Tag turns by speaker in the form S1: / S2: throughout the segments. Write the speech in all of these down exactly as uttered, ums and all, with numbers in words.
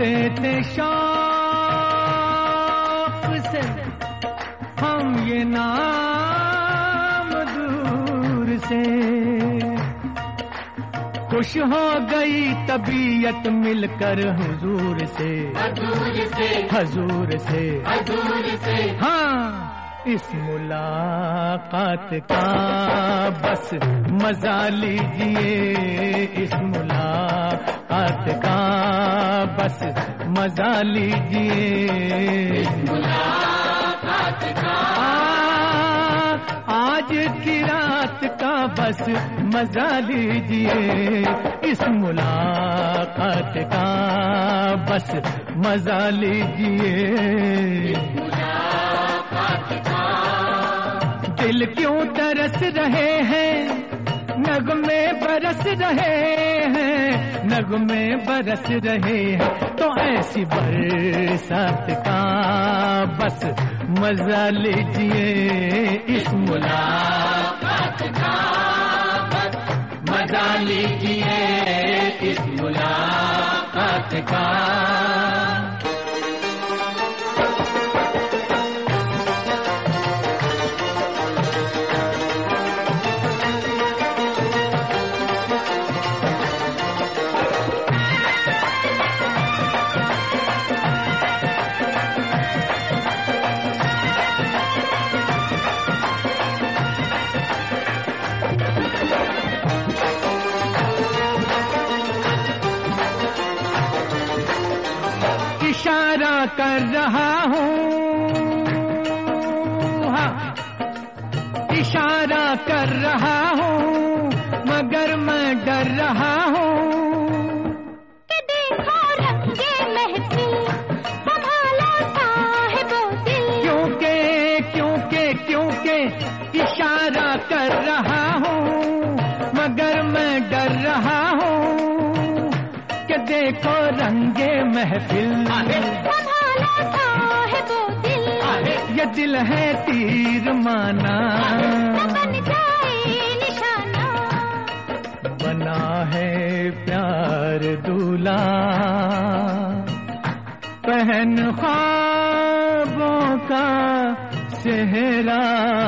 S1: थे शौक से हम ये नाम दूर से, खुश हो गई तबीयत मिलकर हुजूर से,
S2: हजूर से,
S1: हजूर से,
S2: हजूर से।
S1: हाँ इस मुलाकात का बस मजा लीजिए, इस मुलाकात का बस मजा लीजिए,
S2: इस मुलाकात का
S1: आज की रात का बस मजा लीजिए, इस मुलाकात का बस मजा लीजिए। दिल क्यों तरस रहे हैं, नगमे बरस रहे हैं, नगमे बरस रहे हैं, तो ऐसी बरसात का बस मजा लीजिए, इस मुलाकात का बस मजा लीजिए, इस मुलाकात का। इशारा कर रहा हूँ, हाँ इशारा कर रहा हूँ, मगर मैं डर रहा हूँ
S3: कि देखो रंगे महफिल संभाला साहिबो दिल,
S1: क्योंकि क्योंकि क्योंकि इशारा कर रहा हूँ, मगर मैं डर रहा हूँ कि देखो रंगे महफिल
S3: संभाला साहिबो दिल,
S1: ये दिल है तीर माना,
S3: बन जाए निशाना,
S1: बना है प्यार दूल्हा, पहन ख्वाबों का सेहरा,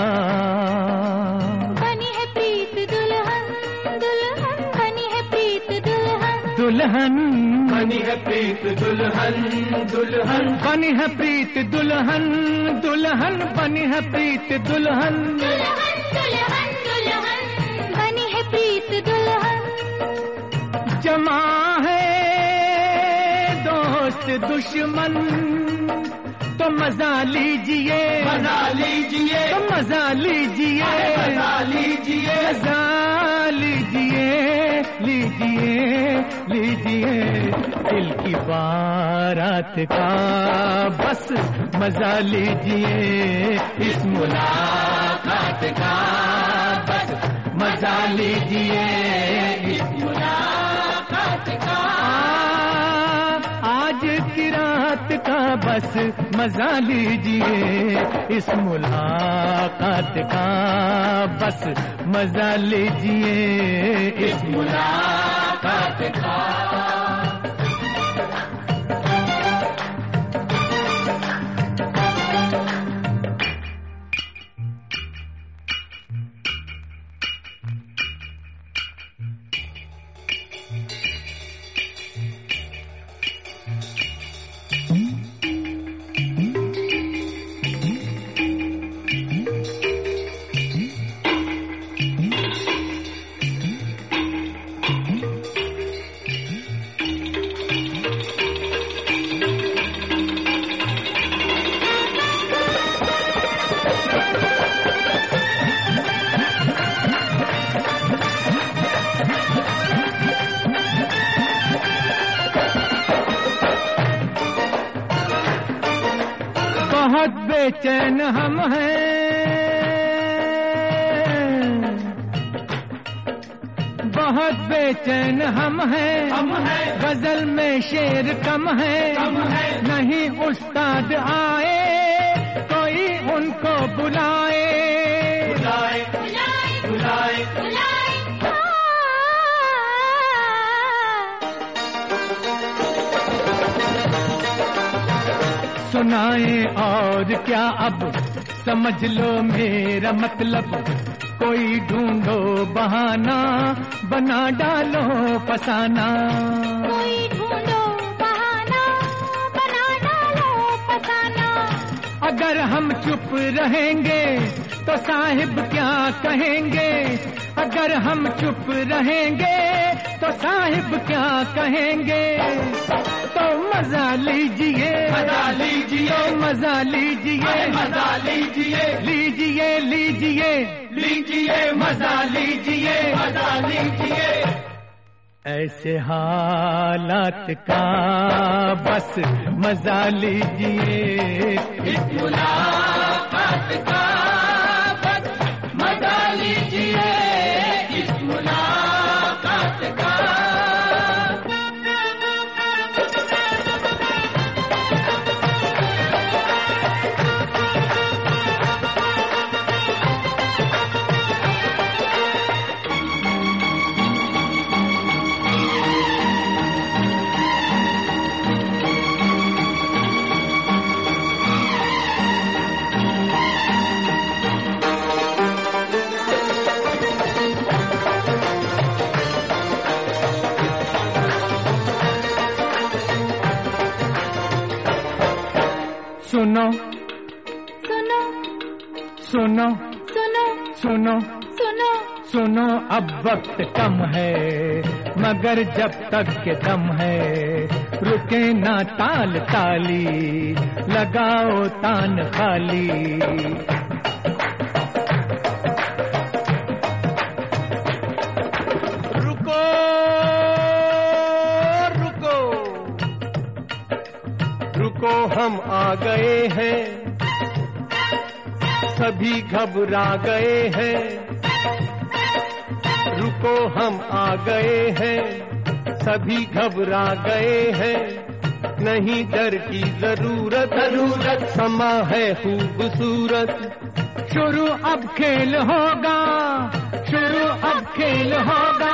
S3: बनी है प्रीत दुल्हन दुल्हन, बनी है प्रीत दुल्हन
S1: दुल्हन
S2: बनी है प्रीत दुल्हन दुल्हन,
S1: बनी है प्रीत दुल्हन दुल्हन, बनी है प्रीत दुल्हन,
S3: दुल्हन दुल्हन दुल्हन, बनी है प्रीत दुल्हन।
S1: जमा है दोस्त दुश्मन, तो मजा लीजिए,
S2: मजा लीजिए,
S1: तो मजा लीजिए,
S2: मजा लीजिए,
S1: मजा लीजिए, लीजिए लीजिए, दिल की बारात का बस मजा लीजिए, इस मुलाकात का बस मजा लीजिए, इस मुलाकात का आज की रात का बस मजा लीजिए, इस मुलाकात का बस मजा लीजिए, इस मुलाकात का। बहुत बेचैन हम हैं, बहुत बेचैन हम हैं,
S2: हम हैं,
S1: गजल में शेर कम है,
S2: कम है,
S1: नहीं उस्ताद आए कोई उनको बुलाए,
S2: बुलाए
S3: बुलाए
S2: बुलाए
S3: बुलाए
S1: सुनाए और क्या अब समझ लो मेरा मतलब, कोई ढूंढो बहाना बना डालो फसाना।
S3: कोई ढूंढो बहाना बना डालो फसाना।
S1: अगर हम चुप रहेंगे तो साहिब क्या कहेंगे, अगर हम चुप रहेंगे तो साहिब क्या कहेंगे। तो मजा लीजिए
S2: मजा लीजिए
S1: मजा लीजिए
S2: मजा लीजिए
S1: लीजिए लीजिए
S2: लीजिए मजा लीजिए मजा लीजिए।
S1: ऐसे हालात का बस मजा लीजिए,
S2: इस मुलाकात का बस मजा लीजिए, इस मुलाकात का।
S1: सुनो
S3: सुनो
S1: सुनो
S3: सुनो
S1: सुनो
S3: सुनो
S1: सुनो अब वक्त कम है मगर जब तक के दम है, रुके ना ताल ताली लगाओ तान खाली। रुको रुको रुको हम आ गए हैं, सभी घबरा गए हैं। रुको हम आ गए हैं, सभी घबरा गए हैं। नहीं डर की जरूरत जरूरत, समा है खूबसूरत। शुरू अब खेल होगा, शुरू अब खेल होगा।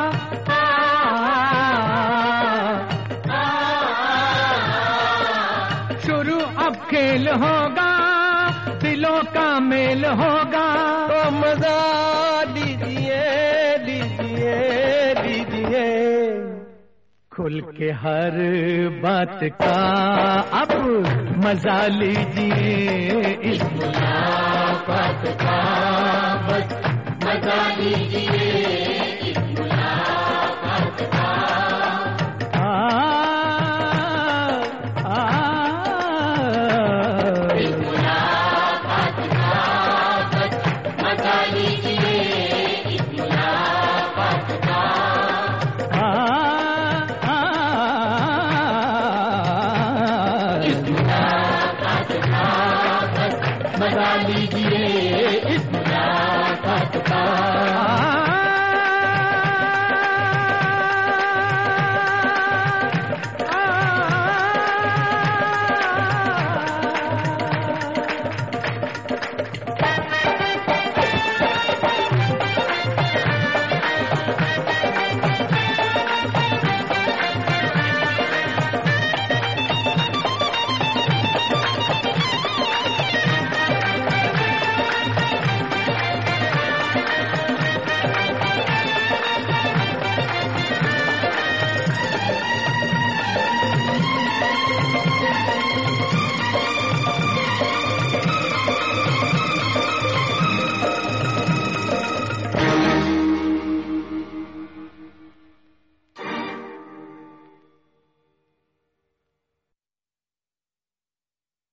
S1: शुरू अब खेल होगा, दिलों का मेल होगा। तो मजा लीजिए लीजिए लीजिए, खुल के हर बात का अब मजा लीजिए, इस मुलाकात का बस मजा लीजिए, इस मुलाकात का। आ, आ,
S2: इस मुलाकात का बस मजा लीजिए, इस मुलाकात का।
S1: आ, आ,
S2: इस मुलाकात का बस मजा लीजिए, इस मुलाकात का।